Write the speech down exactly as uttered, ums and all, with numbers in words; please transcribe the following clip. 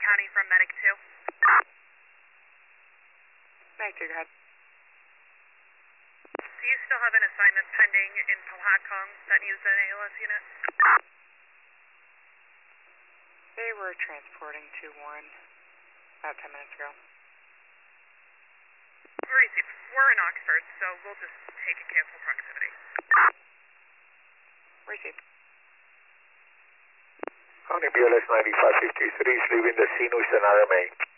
County from Medic two. Medic two, go ahead. Do you still have an assignment pending in Powhatan that needs an A L S unit? They were transporting to Warren about ten minutes ago. Receive. We're in Oxford, so we'll just take a cancel proximity. Receive. County B L S ninety-five fifty-three is leaving the scene with another main.